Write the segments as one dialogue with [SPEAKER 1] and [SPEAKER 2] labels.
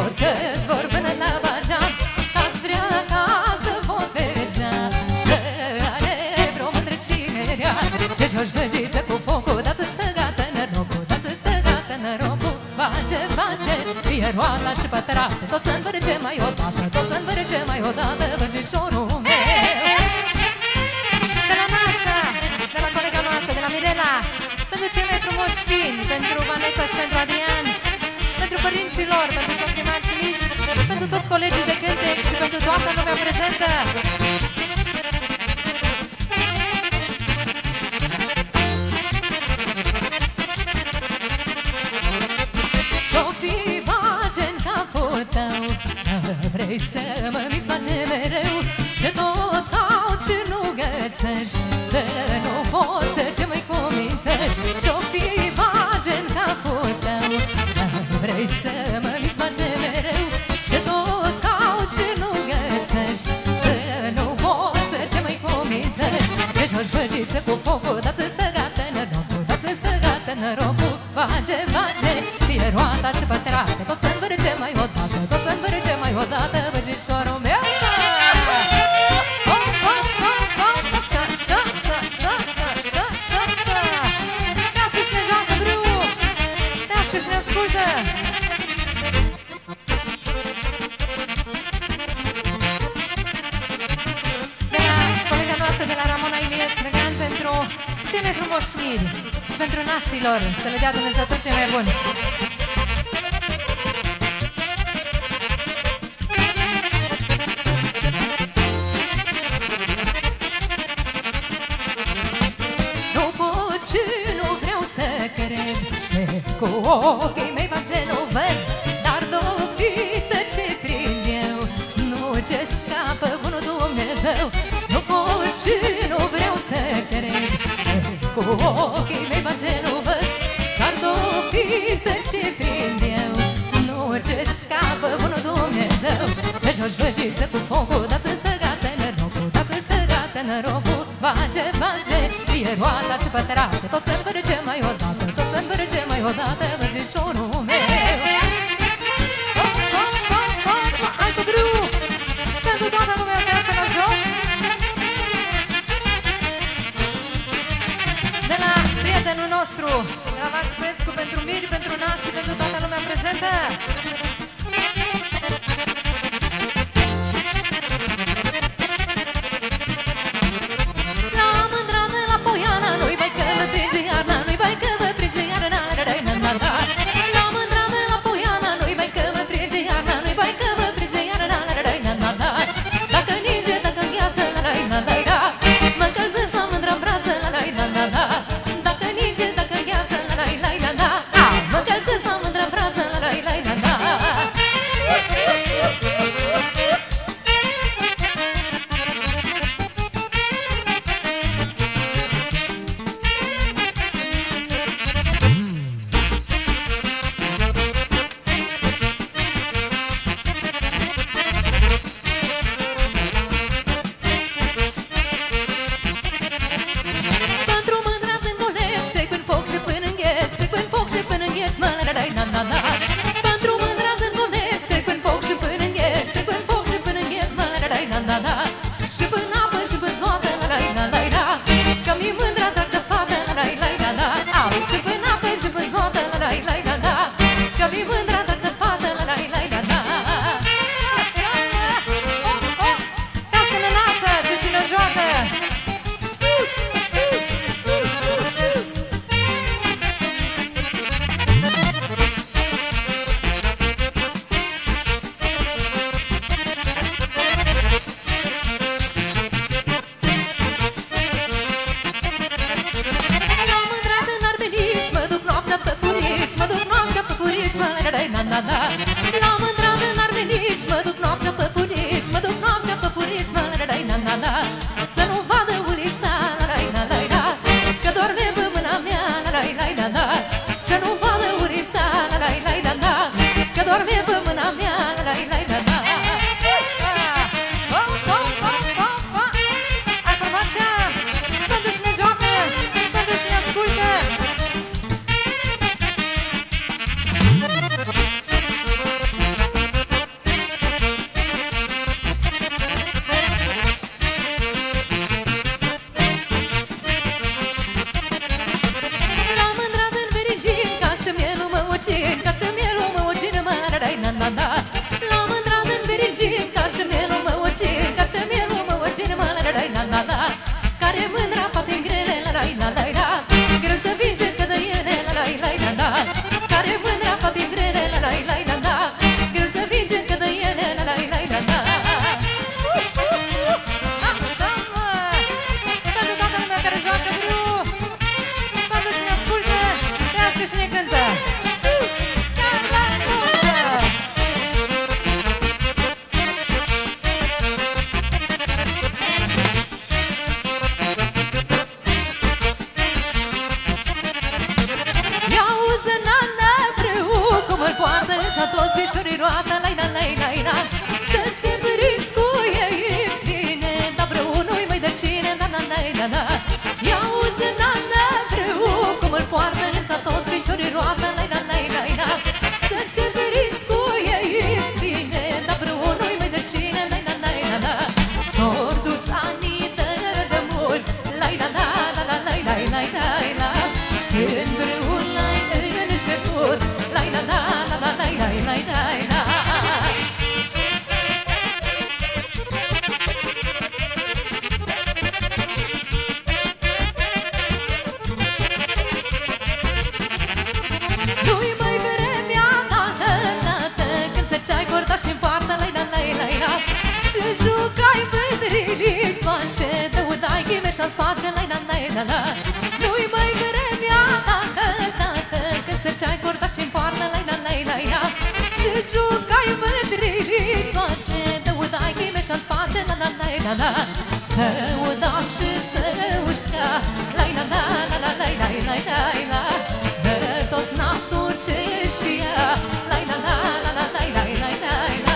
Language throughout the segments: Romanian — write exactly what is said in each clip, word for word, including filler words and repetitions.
[SPEAKER 1] pot să-ți vor până la Bageam. Aș vrea ca să vot pe geam, că are vreo mândră cinerea. Ce joci băjiță cu focul, dați-ți să gata norocul, dați-ți să gata norocul. Bage, bage, e roala și pătrate, tot să învârge mai odată, tot să învârge mai odată, băgișorul meu. De la Nașa, de la colega noastră, de la Mirela, pentru cei mai frumoși fini, pentru Vanessa și pentru Adrian, pentru părinții lor, pentru soții mari și mici, pentru toți colegii de cântec și pentru toată lumea prezentă. Și-o fi bage în capul tău, vrei să mă misbage mereu, și tot caut și nu găsești, că nu poți să ce mai cumințești. Și-o fi bage în capul tău, vrei să mă misbage mereu, și tot caut și nu găsești, că nu poți să ce mai cumințești. E joci băjiță cu focul, dați-ți să gata norocul, dați-ți să gata norocul. Bage, bage, fie roata și pătrate, tot să învârge mai odată, tot să învârge mai odată, băgișorul meu. Dească și ne joacă, Bru! Dească și ne ascultă! De la colega noastră de la Ramona Ilieș Străgan, pentru cei mai frumoși miri și pentru nașilor, să le dea Dumnezeu tot ce mai bun. Nu pot și nu vreau să cred, și cu ochii mei bage nu văd, dar două vise ce prind eu, nu ce scapă bunul Dumnezeu. Nu pot și nu vreau să cred, și cu ochii mei bage nu văd, dar două vise ce prind eu, nu ce scapă bunul Dumnezeu. Ce joci băjiță cu focul, dați-ți să gata norocul, dați-ți să gata norocul. Bage, bage, fie roata și pătrate, tot să învârge mai odată, tot să învârge mai odată, băgișorul meu. Oh, oh, oh, oh, hai cu Bru! Pentru toată lumea să iasă la joc. De la prietenul nostru, de la Vaci Pescu, pentru miri, pentru nași și pentru toată lumea prezentă. La mândra de la Poiana, nu-i vai că vă trece iarna, nu-i vai că vă trece iarna, na-na-na-na-na-na. La mândra de la Poiana, nu-i vai că vă trece iarna, nu-i vai că vă trece iarna, na-na-na-na-na. Dacă ninge, dacă îngheață, la-la-la-la-la, mă încălzesc la mândra-n brață, la-la-la-la-la. Dacă ninge, dacă îngheață, la-la-la-la-la, mă încălzesc la mândra-n brață, la-la-la-la-la. Pentru mândra când golesc, trec în foc și până îngheț, trec în foc și până îngheț, mă la-la-la-la-la-la. Pentru mândra când golesc, trec în foc și până îngheț, trec în foc și până îngheț, mă la-la-la-la-la. Și până apă și până zoată, la-la-la-la-la, că mi mândra drag de fată, la-la-la-la-la. Au și până apă și până zoată, la-la-la-la-la, că mi mândra drag de fată, la-la-la-la-la. Așa, oh, oh, dați-ne nașă și și ne joacă. Sus, sus, sus, sus, sus. La mândra de Narbeniș, mă duc noaptea pe furiș, mă duc noaptea pe furiș, mă la-la-la-la-la. La mândra de Narbeniș, mă duc noaptea pe furiș, mă duc noaptea pe furiș, mă la-la-la-la-la. Să nu vadă ulița, la-la-la-la-la, că doarme pe mâna mea, la-la-la-la-la. Să nu vadă ulița, la-la-la-la-la, că doarme pe mâna mea, la-la-la-la-la. Oh, oh, oh, oh, oh. Hai formația, pentru cine joacă, pentru cine ascultă. la la la. La mândra de dirigit, ca și mielul mă ocin, ca și mielul mă ocin, mă la la la la la. Care mândra poate grele, la la la la la. Greu să vinge că de ele, la la la la la. Care mândra poate grele, la la la la la. Greu să vinge că de ele, la la la la la. Așa mă! Pentru toată lumea care joacă Bru, pentru cine ascultă, trească și ne cântă. Sus! Chiar la notă! Ia-uzi, nana, Brâu, cum îl poartă să toți fișorii roata, lai-la, lai-la, lai-la. Să încep riscul, ei îți vine, dar Brâu nu-i mai de cine, na-na, lai-la-la. Ia-uzi, nana, Brâu, cum îl poartă să toți fișorii roata, lai-la, lai-la, lai-la. Să încep riscul, ei îți vine, dar Brâu nu-i mai de cine, lai-la, lai-la-la. S-or dus anii de de mult, lai-la, la-la, lai-la, lai-la-la. Când Brâu l-ai început, lai-la, la-la, lai-la, lai-la-la. Nu-i mai vremea nată, nată, când se ceai corta și-n poartă, lai-la, lai-la-la. Și jucai mândrilii toace, dăudai ghimeșa-n space, lai-la, lai-la-la. Nu-i mai vremea nată, nată, când se ceai corta și-n poartă, lai-la, lai-la-la. Și jucai mândrilii toace, dăudai ghimeșa-n space, la-la, lai-la-la. Să uda și să usca, lai-la, la-la, lai-la, lai-la-la. Dă tot natul ce și ea, lai-la, la-la, lai-la, lai-la-la.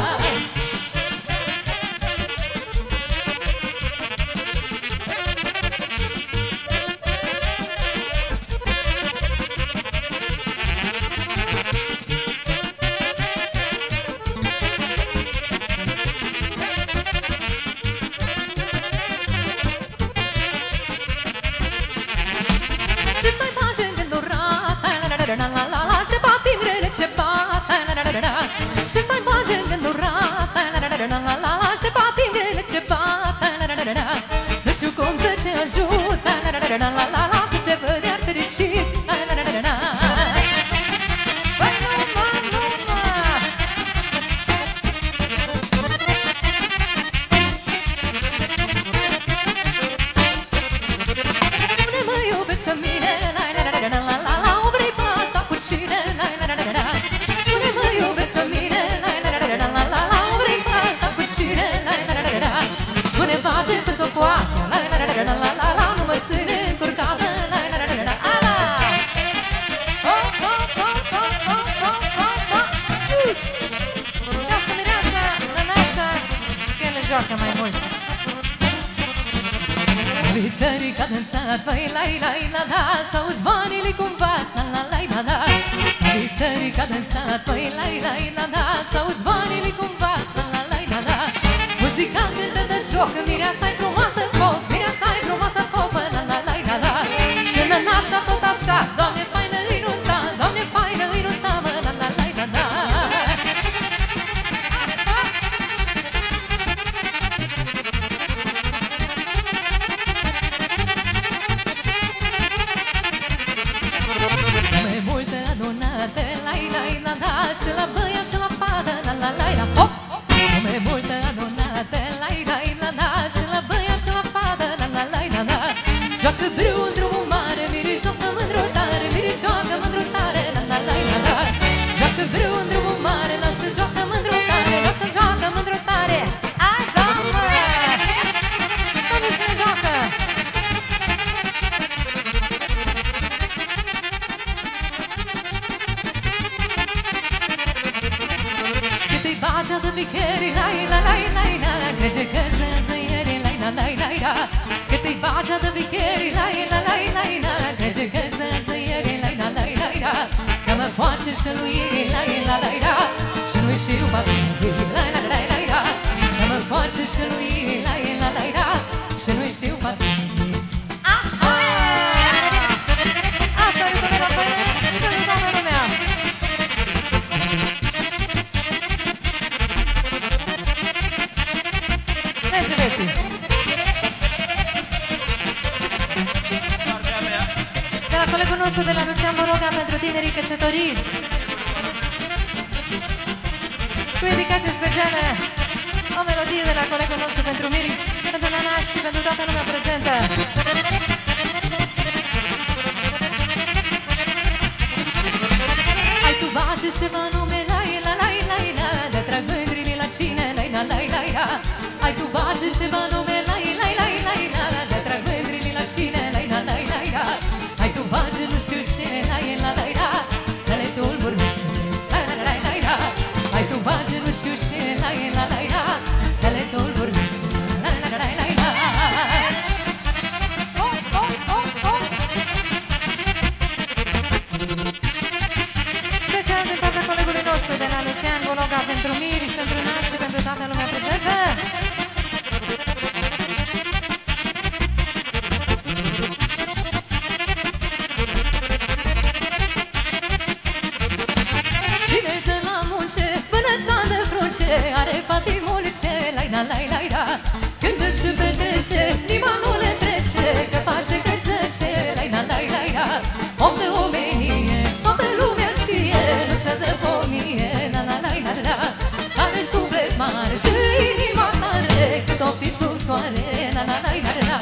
[SPEAKER 1] Ce să-i face în gândul rat, la-la-la-la-la, ce patim rele, ce bat, la-la-la-la-la. Ce să-i face în gândul rat, la-la-la-la-la, ce patim rele, ce bat, la-la-la-la-la. Nu știu cum să te ajut, la-la-la-la-la, să ce văd iar fericit, la-la-la-la-la. Băi, nu mă, nu mă. Spune mă iubești pe mine, la-la-la-la-la-la, o vrei plata cu cine, la-la-la-la-la. Spune mă iubești pe mine, la-la-la-la-la-la, o vrei plata cu cine, la-la-la-la-la. Spune face pe s-o poată, la-la-la-la-la-la, nu mă ține încurcată, la-la-la-la-la-la. Oh, oh, oh, oh, oh, oh, oh, oh, sus! Mireasa, mireasa, nănașa, că ele joacă mai mult. Biserica din sat, vai, lai, lai, la, da, s-auzi zvoanele cum bat, la, la, lai, la, da. Biserica din sat, vai, lai, lai, la, da, s-auzi zvoanele cum bat, la, la, lai, la, da. Muzica cântă de joc, mireasa-i frumoasă foc, mireasa-i frumoasă fopă, la, la, lai, la, la. Și nănașa tot așa, Doamne, faină-i nunta, Doamne, faină-i nunta, mă, la, la, lai, la, la. Și la băiat și la fadă, la la la la hop. Lume multă adunată, la la la la. Și la băiat și la fadă, la la la la la. Joacă Brâu în drumul mare, mirișoară mândru tare, mirișoară mândru tare, la la la la la. Joacă Brâu în drumul mare, lasă joacă mândru tare, lasă joacă mândru tare. Ai, doamnă! Toată cine joacă? Bagea de bicheri, lai, la, lai, lai, la. Crede că zăză ieri, lai, la, lai, lai, la. Cât-i bagea de bicheri, lai, la, lai, lai, la. Crede că zăză ieri, lai, la, lai, lai, la. Că mă poate și lui, lai, la, lai, la. Și nu-i știu papi, lai, la, lai, lai, la. Că mă poate și lui, lai, la, lai, la. Și nu-i știu papi. Aha! Asta e toată la făină, toată toată lumea. nostru de la Lucian Boroga pentru tinerii căsătoriți. Cu dedicație specială, o melodie de la colegul nostru pentru Miri, pentru Nana și pentru toată lumea prezentă. Ai tu bage ceva nume, la la la la la, de trag mândrile la cine, la la la la la. Ai tu bage ceva nume, la la la la la, de trag mândrile la cine, la la la la la. Ai tu bage nu știu ce, la la la la, dă-le tulburi mițele, la la la la la. Ai tu bage nu știu ce, la la la la, dă-le tulburi mițele, la la la la la. Oh, oh, oh, oh. Special din partea colegului nostru de la Lucian Bologa pentru Miri, pentru Naș și pentru toată lumea prezentă. Cine dă la munce, până-ța de frunce, are patimul ce, lai-la-lai-lai-la. Când își petrece, nima nu le trece, că face cățășe, lai-la-lai-lai-la. Om de omenie, toată lumea știe, nu se dă pomie, la-la-lai-la-la. Are suflet mare și inima tare, cât o fi sub soare, la-la-lai-la-la.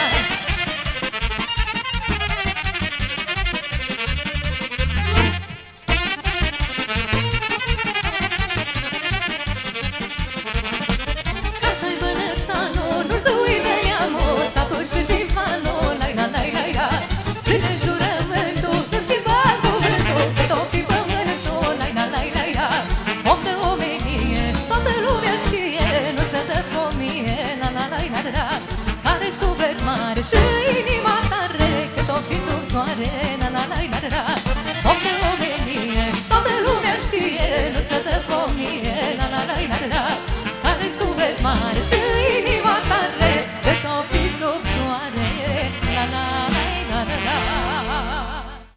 [SPEAKER 1] Are suflet mare și inima tare, cât o fi sub soare, la la la la la.